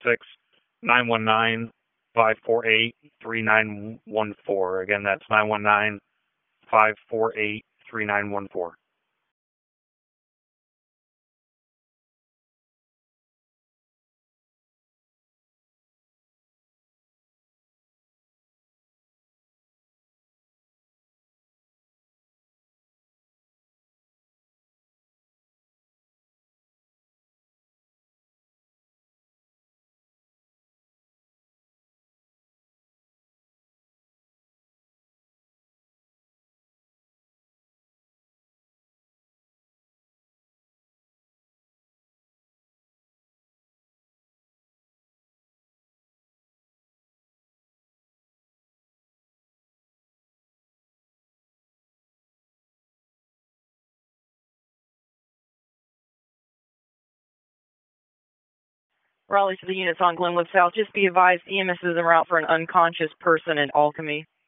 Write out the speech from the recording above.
919-548-3914. Again, that's 919-548-3914. Raleigh to the units on Glenwood South. Just be advised, EMS is en route for an unconscious person in Alchemy.